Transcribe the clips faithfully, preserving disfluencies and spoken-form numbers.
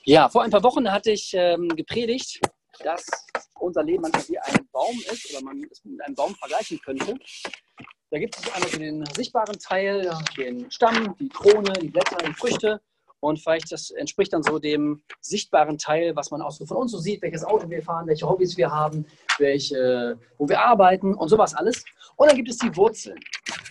Ja, vor ein paar Wochen hatte ich ähm, gepredigt, dass unser Leben manchmal wie ein Baum ist oder man es mit einem Baum vergleichen könnte. Da gibt es einmal so den sichtbaren Teil, den Stamm, die Krone, die Blätter, die Früchte. Und vielleicht das entspricht dann so dem sichtbaren Teil, was man auch so von uns so sieht, welches Auto wir fahren, welche Hobbys wir haben, welche, wo wir arbeiten und sowas alles. Und dann gibt es die Wurzeln.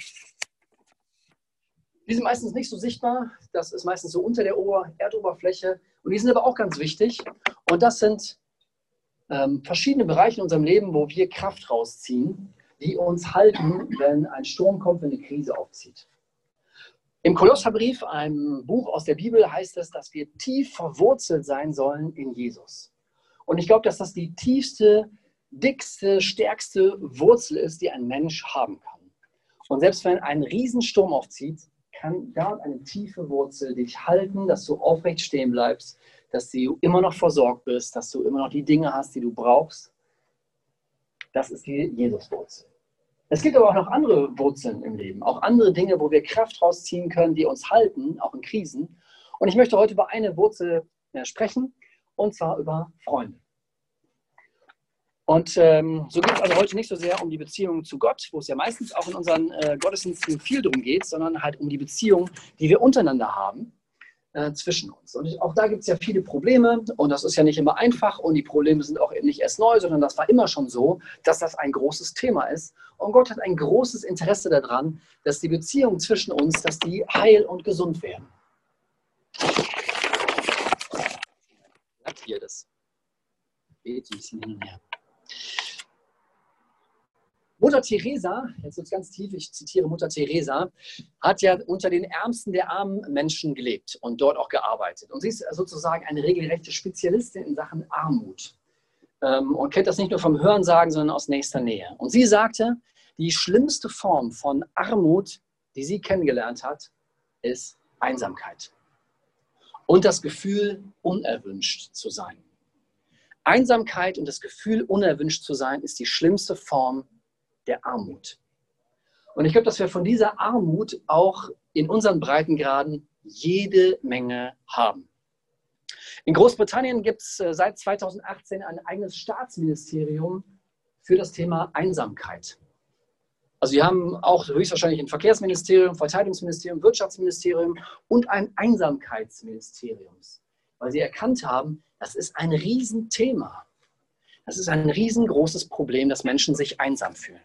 Die sind meistens nicht so sichtbar, das ist meistens so unter der Ober- Erdoberfläche und die sind aber auch ganz wichtig. Und das sind ähm, verschiedene Bereiche in unserem Leben, wo wir Kraft rausziehen, die uns halten, wenn ein Sturm kommt, wenn eine Krise aufzieht. Im Kolosserbrief, einem Buch aus der Bibel, heißt es, dass wir tief verwurzelt sein sollen in Jesus. Und ich glaube, dass das die tiefste, dickste, stärkste Wurzel ist, die ein Mensch haben kann. Und selbst wenn ein Riesensturm aufzieht, kann da eine tiefe Wurzel dich halten, dass du aufrecht stehen bleibst, dass du immer noch versorgt bist, dass du immer noch die Dinge hast, die du brauchst. Das ist die Jesuswurzel. Es gibt aber auch noch andere Wurzeln im Leben, auch andere Dinge, wo wir Kraft rausziehen können, die uns halten, auch in Krisen. Und ich möchte heute über eine Wurzel sprechen, und zwar über Freunde. Und ähm, so geht es also heute nicht so sehr um die Beziehung zu Gott, wo es ja meistens auch in unseren äh, Gottesdiensten viel darum geht, sondern halt um die Beziehung, die wir untereinander haben, äh, zwischen uns. Und auch da gibt es ja viele Probleme und das ist ja nicht immer einfach und die Probleme sind auch nicht erst neu, sondern das war immer schon so, dass das ein großes Thema ist. Und Gott hat ein großes Interesse daran, dass die Beziehungen zwischen uns, dass die heil und gesund werden. Sagt hier das. Geht ein bisschen hin und her. Mutter Teresa, jetzt wird es ganz tief, ich zitiere Mutter Teresa, hat ja unter den Ärmsten der armen Menschen gelebt und dort auch gearbeitet. Und sie ist sozusagen eine regelrechte Spezialistin in Sachen Armut. Ähm, und kennt das nicht nur vom Hörensagen, sondern aus nächster Nähe. Und sie sagte, die schlimmste Form von Armut, die sie kennengelernt hat, ist Einsamkeit. Und das Gefühl, unerwünscht zu sein. Einsamkeit und das Gefühl, unerwünscht zu sein, ist die schlimmste Form der Armut. Und ich glaube, dass wir von dieser Armut auch in unseren Breitengraden jede Menge haben. In Großbritannien gibt es seit zweitausendachtzehn ein eigenes Staatsministerium für das Thema Einsamkeit. Also wir haben auch höchstwahrscheinlich ein Verkehrsministerium, Verteidigungsministerium, Wirtschaftsministerium und ein Einsamkeitsministerium, weil sie erkannt haben, das ist ein Riesenthema. Das ist ein riesengroßes Problem, dass Menschen sich einsam fühlen.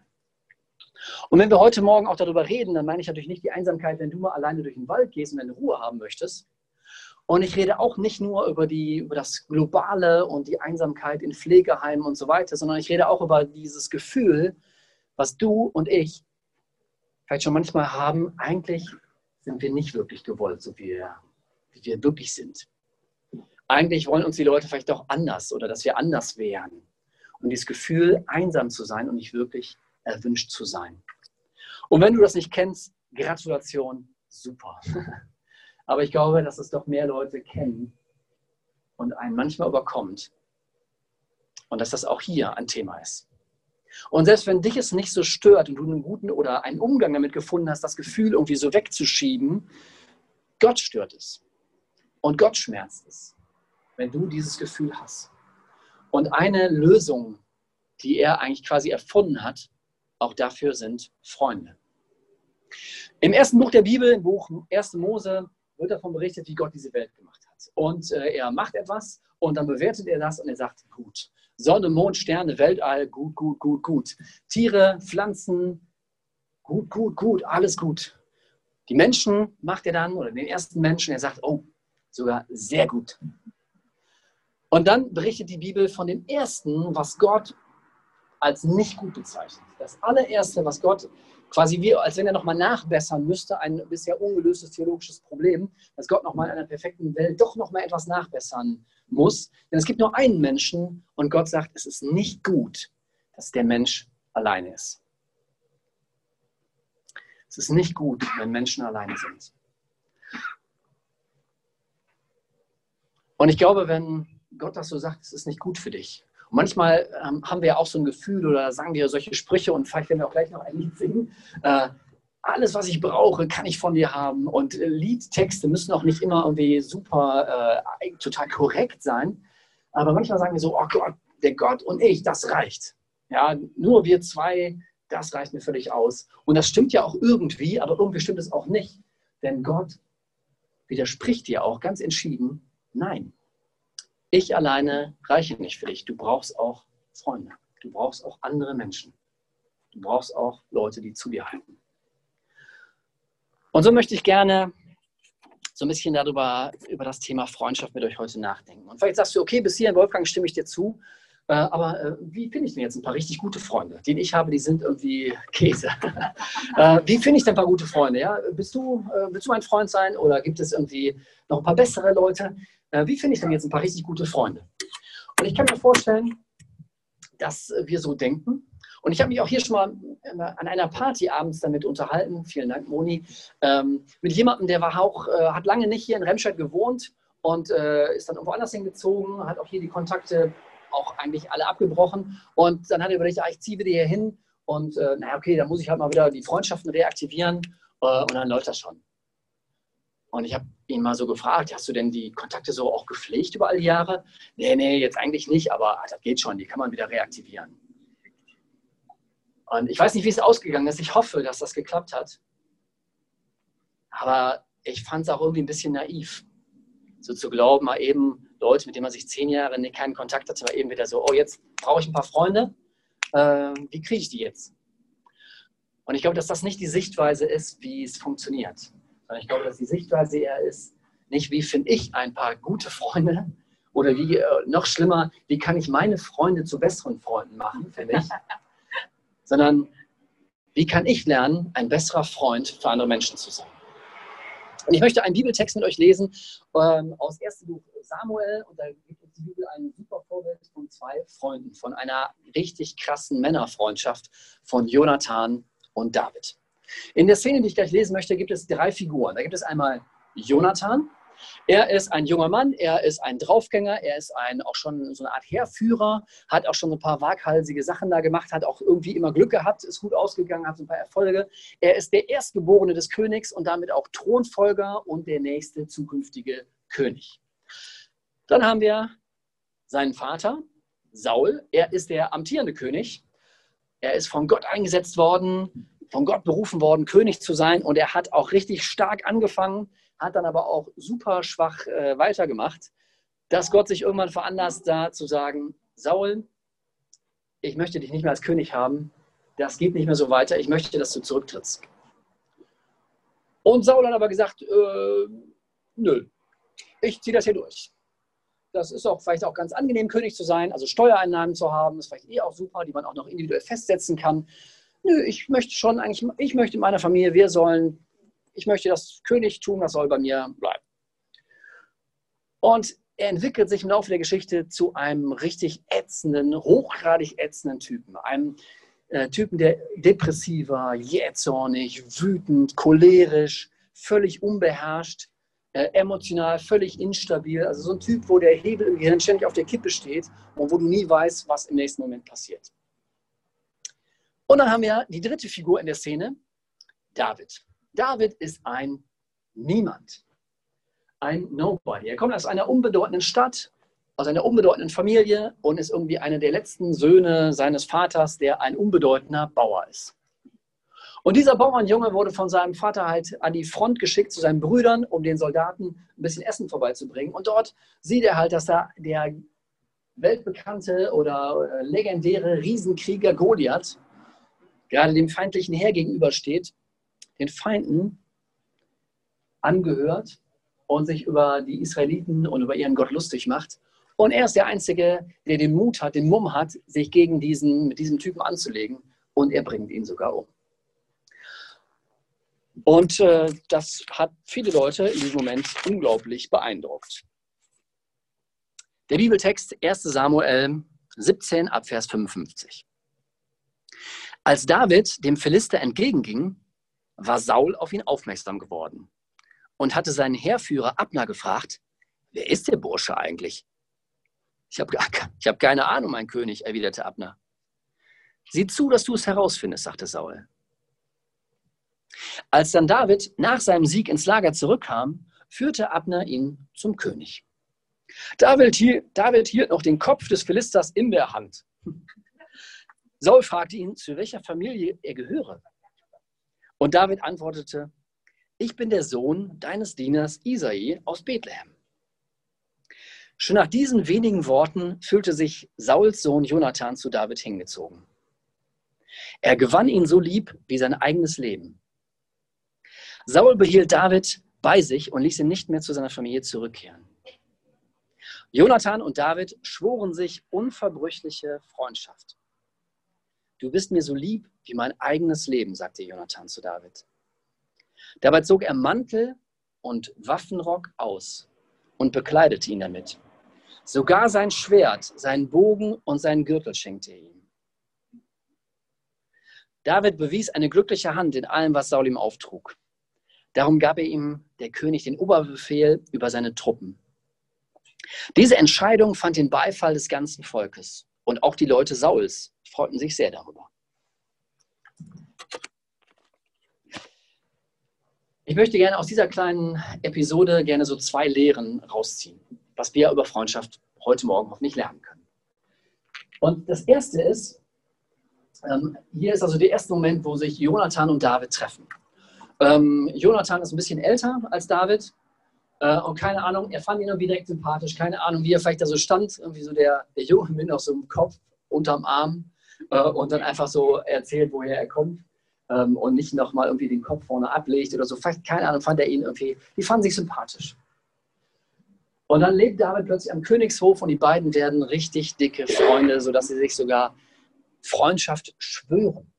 Und wenn wir heute Morgen auch darüber reden, dann meine ich natürlich nicht die Einsamkeit, wenn du mal alleine durch den Wald gehst und deine Ruhe haben möchtest. Und ich rede auch nicht nur über, die, über das Globale und die Einsamkeit in Pflegeheimen und so weiter, sondern ich rede auch über dieses Gefühl, was du und ich vielleicht schon manchmal haben, eigentlich sind wir nicht wirklich gewollt, so wie wir, wie wir wirklich sind. Eigentlich wollen uns die Leute vielleicht doch anders oder dass wir anders wären. Und dieses Gefühl, einsam zu sein und nicht wirklich erwünscht zu sein. Und wenn du das nicht kennst, Gratulation, super. Aber ich glaube, dass es doch mehr Leute kennen und einen manchmal überkommt. Und dass das auch hier ein Thema ist. Und selbst wenn dich es nicht so stört und du einen guten oder einen Umgang damit gefunden hast, das Gefühl irgendwie so wegzuschieben, Gott stört es. Und Gott schmerzt es, wenn du dieses Gefühl hast. Und eine Lösung, die er eigentlich quasi erfunden hat, auch dafür sind Freunde. Im ersten Buch der Bibel, im Buch erster Mose, wird davon berichtet, wie Gott diese Welt gemacht hat. Und äh, er macht etwas und dann bewertet er das und er sagt, gut. Sonne, Mond, Sterne, Weltall, gut, gut, gut, gut. Tiere, Pflanzen, gut, gut, gut, alles gut. Die Menschen macht er dann, oder den ersten Menschen, er sagt, oh, sogar sehr gut. Und dann berichtet die Bibel von dem Ersten, was Gott als nicht gut bezeichnet. Das allererste, was Gott quasi wie, als wenn er nochmal nachbessern müsste, ein bisher ungelöstes theologisches Problem, dass Gott nochmal in einer perfekten Welt doch nochmal etwas nachbessern muss. Denn es gibt nur einen Menschen und Gott sagt, es ist nicht gut, dass der Mensch alleine ist. Es ist nicht gut, wenn Menschen alleine sind. Und ich glaube, wenn Gott das so sagt, es ist nicht gut für dich. Und manchmal ähm, haben wir ja auch so ein Gefühl oder sagen wir solche Sprüche und vielleicht werden wir auch gleich noch ein Lied singen. Äh, alles, was ich brauche, kann ich von dir haben. Und äh, Liedtexte müssen auch nicht immer irgendwie super, äh, total korrekt sein. Aber manchmal sagen wir so, oh Gott, der Gott und ich, das reicht. Ja, nur wir zwei, das reicht mir völlig aus. Und das stimmt ja auch irgendwie, aber irgendwie stimmt es auch nicht. Denn Gott widerspricht dir auch ganz entschieden, nein, ich alleine reiche nicht für dich. Du brauchst auch Freunde. Du brauchst auch andere Menschen. Du brauchst auch Leute, die zu dir halten. Und so möchte ich gerne so ein bisschen darüber, über das Thema Freundschaft mit euch heute nachdenken. Und vielleicht sagst du, okay, bis hierhin, Wolfgang, stimme ich dir zu. Äh, aber äh, wie finde ich denn jetzt ein paar richtig gute Freunde? Die ich habe, die sind irgendwie Käse. äh, wie finde ich denn ein paar gute Freunde? Ja? Bist du, äh, willst du mein Freund sein oder gibt es irgendwie noch ein paar bessere Leute? Äh, wie finde ich denn jetzt ein paar richtig gute Freunde? Und ich kann mir vorstellen, dass wir so denken. Und ich habe mich auch hier schon mal an einer Party abends damit unterhalten, vielen Dank, Moni, ähm, mit jemandem, der war auch, äh, hat lange nicht hier in Remscheid gewohnt und äh, ist dann irgendwo anders hingezogen, hat auch hier die Kontakte auch eigentlich alle abgebrochen. Und dann hat er überlegt, ah, ich ziehe wieder hier hin und äh, naja, okay, dann muss ich halt mal wieder die Freundschaften reaktivieren äh, und dann läuft das schon. Und ich habe ihn mal so gefragt, hast du denn die Kontakte so auch gepflegt über all die Jahre? Nee, nee, jetzt eigentlich nicht, aber das geht schon, die kann man wieder reaktivieren. Und ich weiß nicht, wie es ausgegangen ist. Ich hoffe, dass das geklappt hat. Aber ich fand es auch irgendwie ein bisschen naiv, so zu glauben, mal eben Leute, mit denen man sich zehn Jahre keinen Kontakt hatte, mal eben wieder so, oh, jetzt brauche ich ein paar Freunde. Äh, wie kriege ich die jetzt? Und ich glaube, dass das nicht die Sichtweise ist, wie es funktioniert. Sondern ich glaube, dass die Sichtweise eher ist, nicht wie finde ich ein paar gute Freunde oder wie, äh, noch schlimmer, wie kann ich meine Freunde zu besseren Freunden machen, finde ich. Sondern wie kann ich lernen, ein besserer Freund für andere Menschen zu sein. Und ich möchte einen Bibeltext mit euch lesen ähm, aus ersten Buch Samuel. Und da gibt uns die Bibel ein super Vorbild von zwei Freunden, von einer richtig krassen Männerfreundschaft von Jonathan und David. In der Szene, die ich gleich lesen möchte, gibt es drei Figuren. Da gibt es einmal Jonathan. Er ist ein junger Mann, er ist ein Draufgänger, er ist ein, auch schon so eine Art Heerführer, hat auch schon ein paar waghalsige Sachen da gemacht, hat auch irgendwie immer Glück gehabt, ist gut ausgegangen, hat so ein paar Erfolge. Er ist der Erstgeborene des Königs und damit auch Thronfolger und der nächste zukünftige König. Dann haben wir seinen Vater, Saul. Er ist der amtierende König. Er ist von Gott eingesetzt worden, von Gott berufen worden, König zu sein. Und er hat auch richtig stark angefangen, hat dann aber auch super schwach äh, weitergemacht, dass Gott sich irgendwann veranlasst, da zu sagen, Saul, ich möchte dich nicht mehr als König haben, das geht nicht mehr so weiter, ich möchte, dass du zurücktrittst. Und Saul hat aber gesagt, äh, nö, ich ziehe das hier durch. Das ist auch vielleicht auch ganz angenehm, König zu sein, also Steuereinnahmen zu haben, ist vielleicht eh auch super, die man auch noch individuell festsetzen kann. Nö, ich möchte schon eigentlich, ich möchte in meiner Familie, wir sollen Ich möchte das Königtum, das soll bei mir bleiben. Und er entwickelt sich im Laufe der Geschichte zu einem richtig ätzenden, hochgradig ätzenden Typen. Einem äh, Typen, der depressiver, jähzornig, wütend, cholerisch, völlig unbeherrscht, äh, emotional völlig instabil. Also so ein Typ, wo der Hebel im Gehirn ständig auf der Kippe steht und wo du nie weißt, was im nächsten Moment passiert. Und dann haben wir die dritte Figur in der Szene, David. David ist ein Niemand, ein Nobody. Er kommt aus einer unbedeutenden Stadt, aus einer unbedeutenden Familie und ist irgendwie einer der letzten Söhne seines Vaters, der ein unbedeutender Bauer ist. Und dieser Bauernjunge wurde von seinem Vater halt an die Front geschickt zu seinen Brüdern, um den Soldaten ein bisschen Essen vorbeizubringen. Und dort sieht er halt, dass da der weltbekannte oder legendäre Riesenkrieger Goliath gerade dem feindlichen Heer gegenübersteht, den Feinden angehört und sich über die Israeliten und über ihren Gott lustig macht. Und er ist der Einzige, der den Mut hat, den Mumm hat, sich gegen diesen, mit diesem Typen anzulegen. Und er bringt ihn sogar um. Und äh, das hat viele Leute in diesem Moment unglaublich beeindruckt. Der Bibeltext erster Samuel siebzehn ab Vers fünfundfünfzig. Als David dem Philister entgegenging, war Saul auf ihn aufmerksam geworden und hatte seinen Heerführer Abner gefragt, wer ist der Bursche eigentlich? Ich habe ich hab keine Ahnung, mein König, erwiderte Abner. Sieh zu, dass du es herausfindest, sagte Saul. Als dann David nach seinem Sieg ins Lager zurückkam, führte Abner ihn zum König. David hielt, David hielt noch den Kopf des Philisters in der Hand. Saul fragte ihn, zu welcher Familie er gehöre. Und David antwortete, ich bin der Sohn deines Dieners Isai aus Bethlehem. Schon nach diesen wenigen Worten fühlte sich Sauls Sohn Jonathan zu David hingezogen. Er gewann ihn so lieb wie sein eigenes Leben. Saul behielt David bei sich und ließ ihn nicht mehr zu seiner Familie zurückkehren. Jonathan und David schworen sich unverbrüchliche Freundschaft. Du bist mir so lieb wie mein eigenes Leben, sagte Jonathan zu David. Dabei zog er Mantel und Waffenrock aus und bekleidete ihn damit. Sogar sein Schwert, seinen Bogen und seinen Gürtel schenkte er ihm. David bewies eine glückliche Hand in allem, was Saul ihm auftrug. Darum gab er ihm, der König, den Oberbefehl über seine Truppen. Diese Entscheidung fand den Beifall des ganzen Volkes. Und auch die Leute Sauls freuten sich sehr darüber. Ich möchte gerne aus dieser kleinen Episode gerne so zwei Lehren rausziehen, was wir über Freundschaft heute Morgen hoffentlich lernen können. Und das erste ist, ähm, hier ist also der erste Moment, wo sich Jonathan und David treffen. Ähm, Jonathan ist ein bisschen älter als David. Und keine Ahnung, er fand ihn irgendwie direkt sympathisch. Keine Ahnung, wie er vielleicht da so stand. Irgendwie so der, der Junge mit noch so einem Kopf unterm Arm äh, und dann einfach so erzählt, woher er kommt. Ähm, und nicht nochmal irgendwie den Kopf vorne ablegt oder so. Vielleicht, keine Ahnung, fand er ihn irgendwie, die fanden sich sympathisch. Und dann lebt David plötzlich am Königshof und die beiden werden richtig dicke Freunde, sodass sie sich sogar Freundschaft schwören.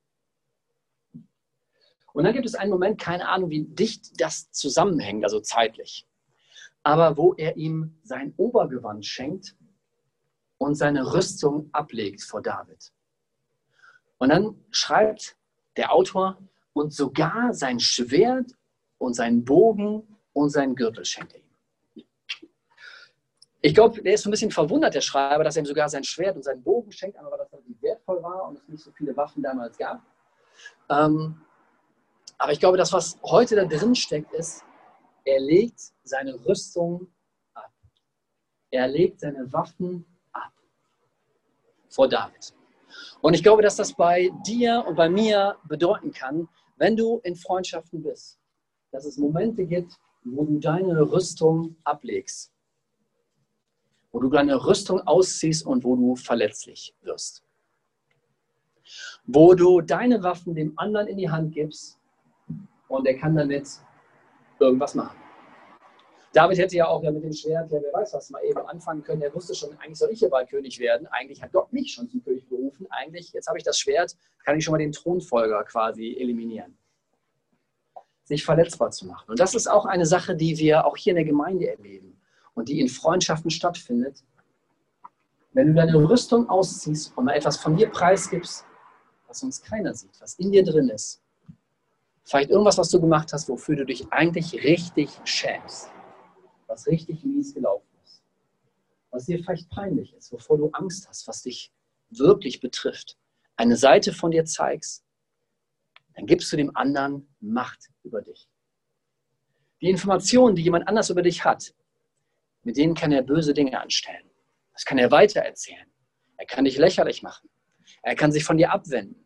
Und dann gibt es einen Moment, keine Ahnung, wie dicht das zusammenhängt, also zeitlich. Aber wo er ihm sein Obergewand schenkt und seine Rüstung ablegt vor David. Und dann schreibt der Autor, und sogar sein Schwert und seinen Bogen und seinen Gürtel schenkt er ihm. Ich glaube, der ist so ein bisschen verwundert, der Schreiber, dass er ihm sogar sein Schwert und seinen Bogen schenkt, aber weil das relativ wertvoll war und es nicht so viele Waffen damals gab. Ähm, aber ich glaube, das, was heute da drin steckt, ist, er legt seine Rüstung ab. Er legt seine Waffen ab vor David. Und ich glaube, dass das bei dir und bei mir bedeuten kann, wenn du in Freundschaften bist, dass es Momente gibt, wo du deine Rüstung ablegst, wo du deine Rüstung ausziehst und wo du verletzlich wirst. Wo du deine Waffen dem anderen in die Hand gibst und er kann damit irgendwas machen. David hätte ja auch ja mit dem Schwert, ja, wer weiß was, mal eben anfangen können. Er wusste schon, eigentlich soll ich hier bald König werden. Eigentlich hat Gott mich schon zum König berufen. Eigentlich, jetzt habe ich das Schwert, kann ich schon mal den Thronfolger quasi eliminieren. Sich verletzbar zu machen. Und das ist auch eine Sache, die wir auch hier in der Gemeinde erleben und die in Freundschaften stattfindet. Wenn du deine Rüstung ausziehst und mal etwas von dir preisgibst, was sonst keiner sieht, was in dir drin ist, vielleicht irgendwas, was du gemacht hast, wofür du dich eigentlich richtig schämst. Was richtig mies gelaufen ist. Was dir vielleicht peinlich ist, wovor du Angst hast, was dich wirklich betrifft. Eine Seite von dir zeigst, dann gibst du dem anderen Macht über dich. Die Informationen, die jemand anders über dich hat, mit denen kann er böse Dinge anstellen. Das kann er weitererzählen. Er kann dich lächerlich machen. Er kann sich von dir abwenden.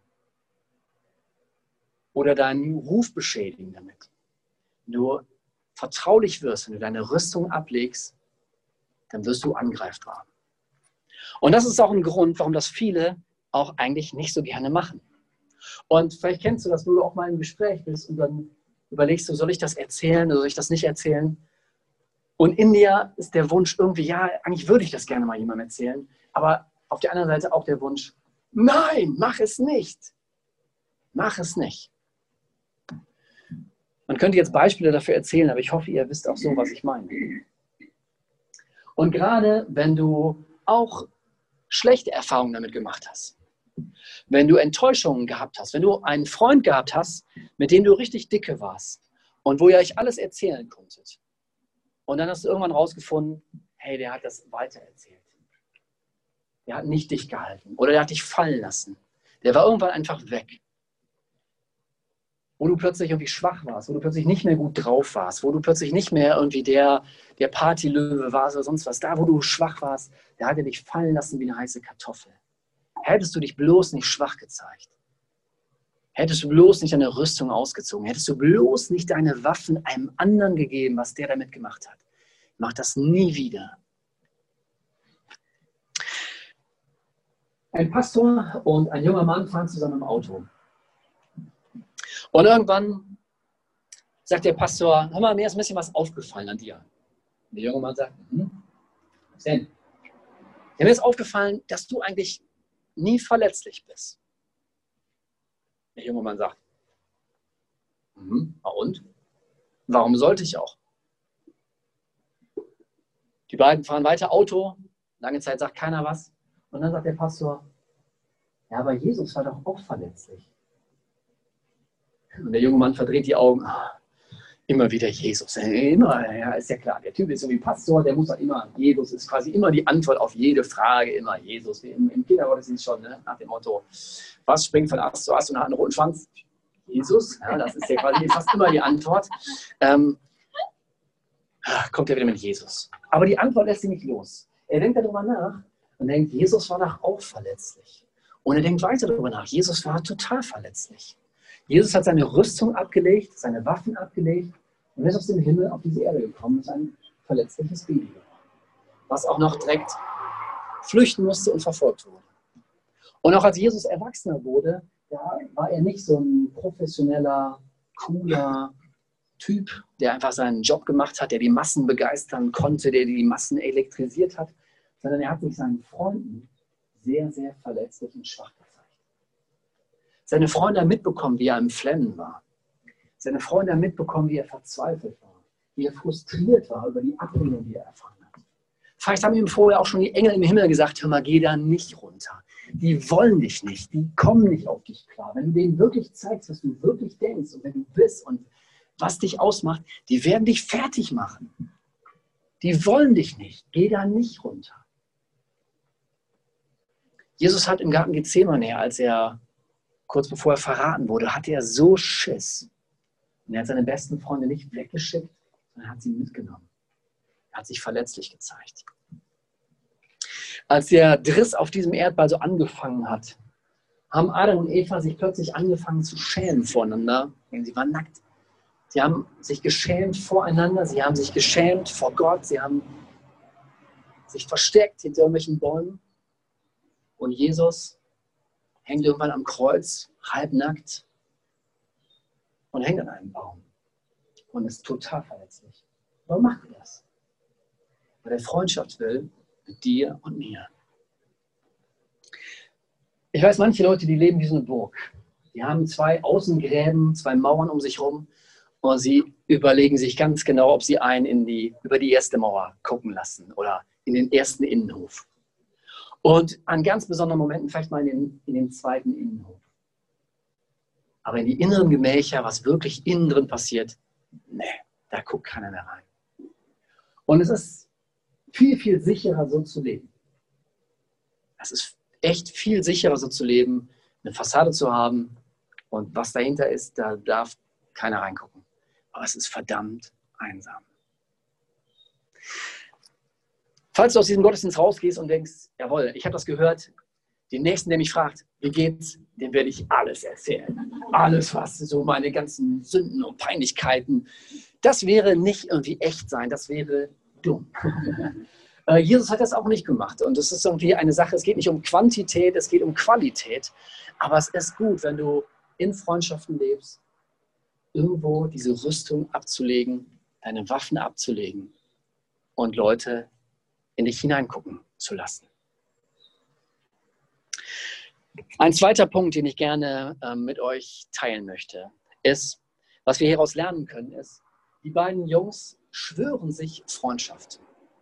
Oder deinen Ruf beschädigen damit. Wenn du vertraulich wirst, wenn du deine Rüstung ablegst, dann wirst du angreifbar. Und das ist auch ein Grund, warum das viele auch eigentlich nicht so gerne machen. Und vielleicht kennst du das, wo du auch mal im Gespräch bist und dann überlegst du, soll ich das erzählen oder soll ich das nicht erzählen? Und in dir ist der Wunsch irgendwie, ja, eigentlich würde ich das gerne mal jemandem erzählen, aber auf der anderen Seite auch der Wunsch, nein, mach es nicht. Mach es nicht. Man könnte jetzt Beispiele dafür erzählen, aber ich hoffe, ihr wisst auch so, was ich meine. Und gerade wenn du auch schlechte Erfahrungen damit gemacht hast, wenn du Enttäuschungen gehabt hast, wenn du einen Freund gehabt hast, mit dem du richtig dicke warst und wo ihr euch alles erzählen konntet. Und dann hast du irgendwann rausgefunden, hey, der hat das weitererzählt. Der hat nicht dich gehalten oder der hat dich fallen lassen. Der war irgendwann einfach weg. wo du plötzlich irgendwie schwach warst, wo du plötzlich nicht mehr gut drauf warst, wo du plötzlich nicht mehr irgendwie der, der Partylöwe warst oder sonst was, da wo du schwach warst, da hat er dich fallen lassen wie eine heiße Kartoffel. Hättest du dich bloß nicht schwach gezeigt, hättest du bloß nicht deine Rüstung ausgezogen, hättest du bloß nicht deine Waffen einem anderen gegeben, was der damit gemacht hat. Mach das nie wieder. Ein Pastor und ein junger Mann fahren zusammen im Auto. Und irgendwann sagt der Pastor, hör mal, mir ist ein bisschen was aufgefallen an dir. Und der junge Mann sagt, hm, was denn? Ja, mir ist aufgefallen, dass du eigentlich nie verletzlich bist. Der junge Mann sagt, mhm, und? Warum sollte ich auch? Die beiden fahren weiter Auto, lange Zeit sagt keiner was. Und dann sagt der Pastor, ja, aber Jesus war doch auch verletzlich. Und der junge Mann verdreht die Augen. Ah, immer wieder Jesus. Immer, ja, ist ja klar. Der Typ ist so wie Pastor, der muss halt immer, Jesus ist quasi immer die Antwort auf jede Frage, immer Jesus. Wie im, im Kindergottesdienst schon, ne? Nach dem Motto, was springt von Ast zu Ast und hat einen roten Schwanz? Jesus. Ja, das ist ja quasi fast immer die Antwort. Ähm, kommt er wieder mit Jesus. Aber die Antwort lässt ihn nicht los. Er denkt darüber nach und denkt, Jesus war doch auch verletzlich. Und er denkt weiter darüber nach. Jesus war total verletzlich. Jesus hat seine Rüstung abgelegt, seine Waffen abgelegt und ist aus dem Himmel auf diese Erde gekommen und ist ein verletzliches Baby geworden, was auch noch direkt flüchten musste und verfolgt wurde. Und auch als Jesus Erwachsener wurde, da war er nicht so ein professioneller, cooler Typ, der einfach seinen Job gemacht hat, der die Massen begeistern konnte, der die Massen elektrisiert hat, sondern er hat sich seinen Freunden sehr, sehr verletzlich und schwach gezeigt. Seine Freunde haben mitbekommen, wie er im Flennen war. Seine Freunde haben mitbekommen, wie er verzweifelt war, wie er frustriert war über die Ablehnung, die er erfahren hat. Vielleicht haben ihm vorher auch schon die Engel im Himmel gesagt, hör mal, geh da nicht runter. Die wollen dich nicht, die kommen nicht auf dich klar. Wenn du denen wirklich zeigst, was du wirklich denkst und wer du bist und was dich ausmacht, die werden dich fertig machen. Die wollen dich nicht, geh da nicht runter. Jesus hat im Garten Gethsemane, als er kurz bevor er verraten wurde, hatte er so Schiss. Und er hat seine besten Freunde nicht weggeschickt, sondern hat sie mitgenommen. Er hat sich verletzlich gezeigt. Als der Driss auf diesem Erdball so angefangen hat, haben Adam und Eva sich plötzlich angefangen zu schämen voreinander. Sie waren nackt. Sie haben sich geschämt voreinander, sie haben sich geschämt vor Gott, sie haben sich versteckt hinter irgendwelchen Bäumen. Und Jesus hängt irgendwann am Kreuz, halbnackt und hängt an einem Baum und ist total verletzlich. Warum macht er das? Weil er Freundschaft will mit dir und mir. Ich weiß, manche Leute, die leben wie so eine Burg. Die haben zwei Außengräben, zwei Mauern um sich herum und sie überlegen sich ganz genau, ob sie einen in die, über die erste Mauer gucken lassen oder in den ersten Innenhof. Und an ganz besonderen Momenten vielleicht mal in den, in den zweiten Innenhof. Aber in die inneren Gemächer, was wirklich innen drin passiert, nee, da guckt keiner mehr rein. Und es ist viel, viel sicherer, so zu leben. Es ist echt viel sicherer, so zu leben, eine Fassade zu haben und was dahinter ist, da darf keiner reingucken. Aber es ist verdammt einsam. Falls du aus diesem Gottesdienst rausgehst und denkst, jawohl, ich habe das gehört, den Nächsten, der mich fragt, wie geht's, dem werde ich alles erzählen. Alles, was so meine ganzen Sünden und Peinlichkeiten, das wäre nicht irgendwie echt sein, das wäre dumm. Jesus hat das auch nicht gemacht und es ist irgendwie eine Sache, es geht nicht um Quantität, es geht um Qualität, aber es ist gut, wenn du in Freundschaften lebst, irgendwo diese Rüstung abzulegen, deine Waffen abzulegen und Leute in dich hineingucken zu lassen. Ein zweiter Punkt, den ich gerne äh, mit euch teilen möchte, ist, was wir hieraus lernen können, ist, die beiden Jungs schwören sich Freundschaft.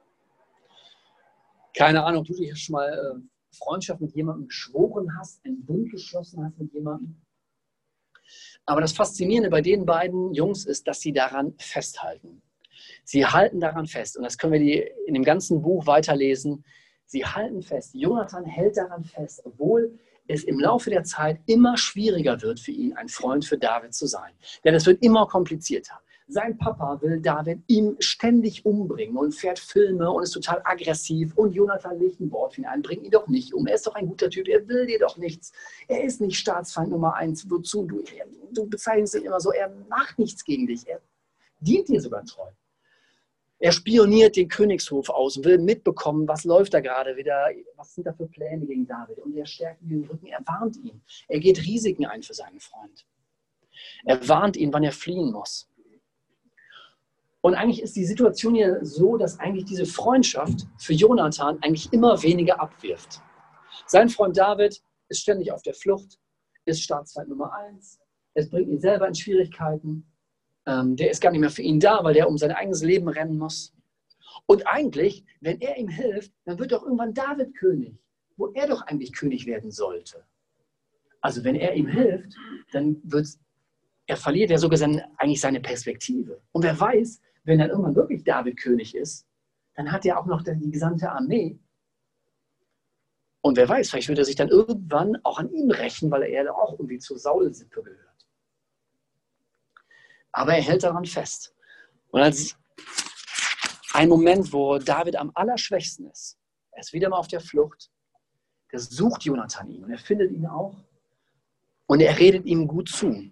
Keine Ahnung, ob du dich schon mal äh, Freundschaft mit jemandem geschworen hast, einen Bund geschlossen hast mit jemandem. Aber das Faszinierende bei den beiden Jungs ist, dass sie daran festhalten. Sie halten daran fest und das können wir die in dem ganzen Buch weiterlesen. Sie halten fest. Jonathan hält daran fest, obwohl es im Laufe der Zeit immer schwieriger wird für ihn, ein Freund für David zu sein. Denn es wird immer komplizierter. Sein Papa will David ihm ständig umbringen und fährt Filme und ist total aggressiv. Und Jonathan legt ein Wort hinein, bring ihn doch nicht um. Er ist doch ein guter Typ, er will dir doch nichts. Er ist nicht Staatsfeind Nummer eins. Wozu? Du, du bezeichnest ihn immer so, er macht nichts gegen dich. Er dient dir sogar treu. Er spioniert den Königshof aus und will mitbekommen, was läuft da gerade wieder, was sind da für Pläne gegen David. Und er stärkt ihm den Rücken, er warnt ihn. Er geht Risiken ein für seinen Freund. Er warnt ihn, wann er fliehen muss. Und eigentlich ist die Situation hier so, dass eigentlich diese Freundschaft für Jonathan eigentlich immer weniger abwirft. Sein Freund David ist ständig auf der Flucht, ist Staatsfeind Nummer eins. Es bringt ihn selber in Schwierigkeiten. Ähm, der ist gar nicht mehr für ihn da, weil der um sein eigenes Leben rennen muss. Und eigentlich, wenn er ihm hilft, dann wird doch irgendwann David König, wo er doch eigentlich König werden sollte. Also wenn er ihm hilft, dann wird er verliert ja sogar seine, eigentlich seine Perspektive. Und wer weiß, wenn dann irgendwann wirklich David König ist, dann hat er auch noch die gesamte Armee. Und wer weiß, vielleicht wird er sich dann irgendwann auch an ihm rächen, weil er auch irgendwie zur Saul-Sippe gehört. Aber er hält daran fest. Und als ein Moment, wo David am allerschwächsten ist, er ist wieder mal auf der Flucht, da sucht Jonathan ihn und er findet ihn auch und er redet ihm gut zu.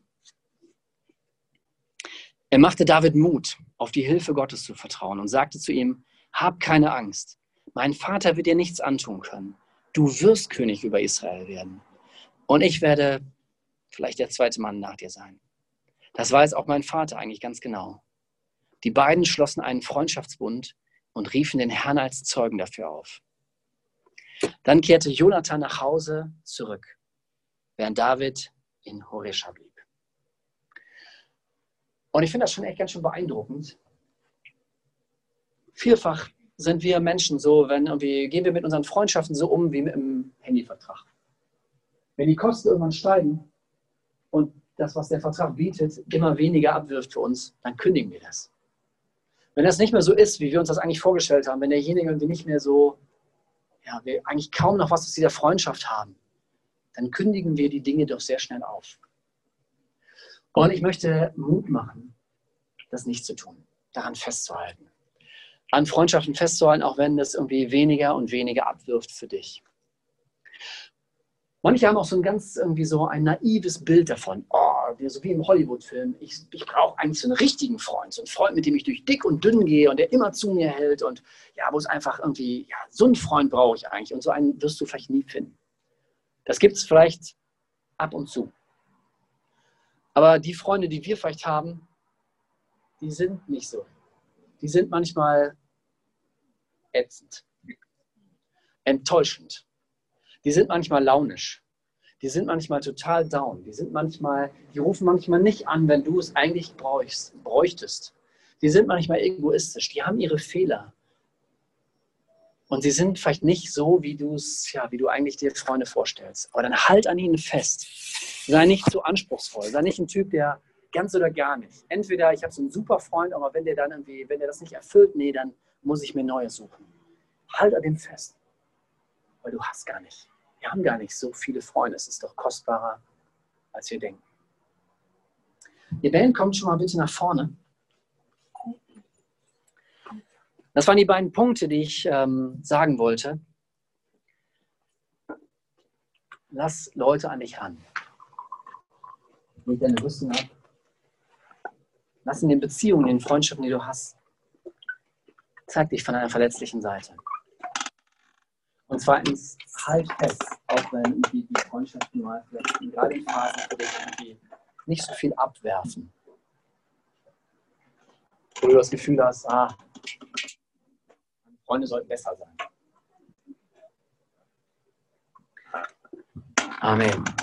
Er machte David Mut, auf die Hilfe Gottes zu vertrauen und sagte zu ihm, hab keine Angst, mein Vater wird dir nichts antun können. Du wirst König über Israel werden und ich werde vielleicht der zweite Mann nach dir sein. Das weiß auch mein Vater eigentlich ganz genau. Die beiden schlossen einen Freundschaftsbund und riefen den Herrn als Zeugen dafür auf. Dann kehrte Jonathan nach Hause zurück, während David in Horesha blieb. Und ich finde das schon echt ganz schön beeindruckend. Vielfach sind wir Menschen so, wenn irgendwie gehen wir mit unseren Freundschaften so um wie mit einem Handyvertrag. Wenn die Kosten irgendwann steigen und das, was der Vertrag bietet, immer weniger abwirft für uns, dann kündigen wir das. Wenn das nicht mehr so ist, wie wir uns das eigentlich vorgestellt haben, wenn derjenige irgendwie nicht mehr so, ja, wir eigentlich kaum noch was aus dieser Freundschaft haben, dann kündigen wir die Dinge doch sehr schnell auf. Und ich möchte Mut machen, das nicht zu tun, daran festzuhalten. An Freundschaften festzuhalten, auch wenn das irgendwie weniger und weniger abwirft für dich. Manche haben auch so ein ganz irgendwie so ein naives Bild davon, oh, so wie im Hollywood-Film, ich, ich brauche eigentlich so einen richtigen Freund, so einen Freund, mit dem ich durch dick und dünn gehe und der immer zu mir hält und ja, wo es einfach irgendwie, ja, so einen Freund brauche ich eigentlich und so einen wirst du vielleicht nie finden. Das gibt es vielleicht ab und zu. Aber die Freunde, die wir vielleicht haben, die sind nicht so. Die sind manchmal ätzend, enttäuschend. Die sind manchmal launisch. Die sind manchmal total down. Die sind manchmal, die rufen manchmal nicht an, wenn du es eigentlich bräuchst, bräuchtest. Die sind manchmal egoistisch. Die haben ihre Fehler. Und sie sind vielleicht nicht so, wie du es, ja, wie du eigentlich dir Freunde vorstellst. Aber dann halt an ihnen fest. Sei nicht zu anspruchsvoll. Sei nicht ein Typ, der ganz oder gar nicht. Entweder ich habe so einen super Freund, aber wenn der dann irgendwie, wenn der das nicht erfüllt, nee, dann muss ich mir Neues suchen. Halt an dem fest. Weil du hast gar nicht. Wir haben gar nicht so viele Freunde. Es ist doch kostbarer, als wir denken. Die Band kommt schon mal bitte nach vorne. Das waren die beiden Punkte, die ich ähm, sagen wollte. Lass Leute an dich ran. Leg deine Rüstung ab. Lass in den Beziehungen, in den Freundschaften, die du hast, zeig dich von einer verletzlichen Seite. Und zweitens, halt fest, auch wenn die, die Freundschaften mal vielleicht gerade in Phasen für dich irgendwie nicht so viel abwerfen. Wo du das Gefühl hast, ah, Freunde sollten besser sein. Amen.